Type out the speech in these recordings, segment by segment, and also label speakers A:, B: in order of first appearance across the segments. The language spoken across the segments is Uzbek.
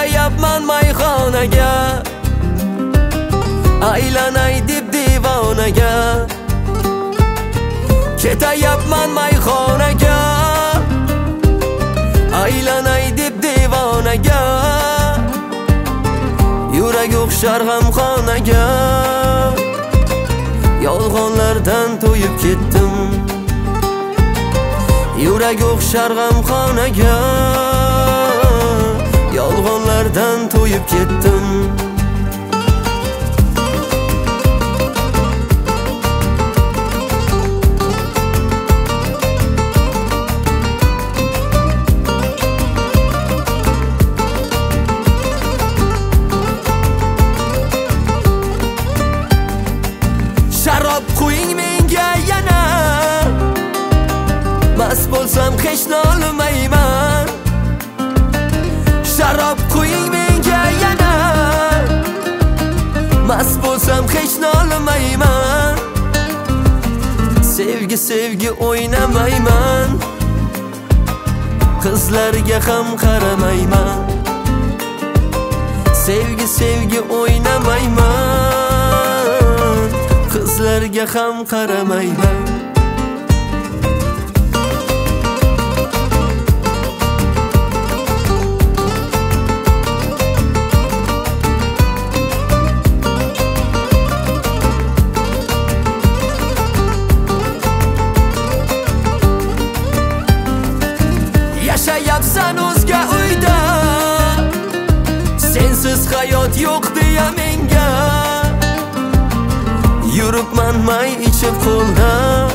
A: Ketayapman mayxonaga, aylanay deb divonaga. Ketayapman mayxonaga, aylanay deb divonaga. Yurak o'xshar g'amxonaga, yolg'onlardan to'yib ketdim. Yurak o'xshar g'amxonaga, yolg'onlardan to'yib ketdim. Sharob qo'ying menga yana, mast bo'lsam hech nolmayman. Sharob qo'ying menga yana, mast bo'lsam hech nolmayman. Sevgi sevgi o'ynamayman, qizlarga ham qaramayman. Sevgi sevgi o'ynamayman, qizlarga ham qaramayman. Yashayapsan o'zga uyda, sensiz hayot yo'q deya menga. Yuribman may ichib qo'lda,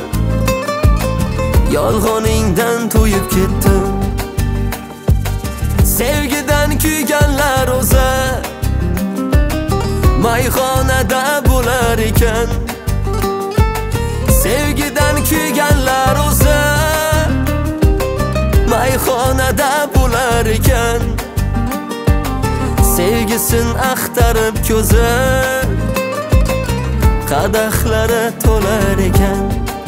A: yolg'oningdan to'yib ketdim. Sevgidan kuyganlar o'za mayxonada bo'lar ekan. Sevgidan kuyganlar o'za mayxonada bo'lar ekan. Sevgisin axtarib ko'zi, qadahlari to'lar ekan.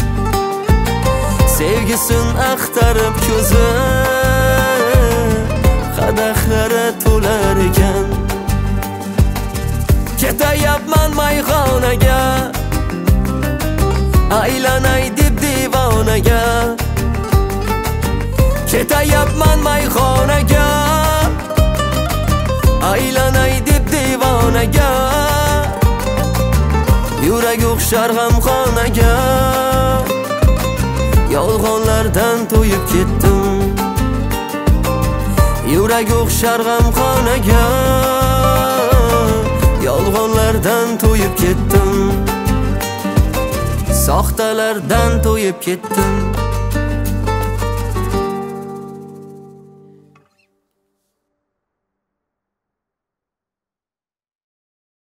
A: Sevgisin axtarib ko'zi, qadahlari to'lar ekan. Ketayapman mayxonaga, aylanay deb divonaga. Ketayapman mayxonaga, aylanay deb divonaga. Yurak o'xshar g'amxonaga, yolg'onlardan to'yib ketdim. Yurak o'xshar g'amxonaga, yolg'onlardan to'yib ketdim. Soxtalardan to'yib ketdim.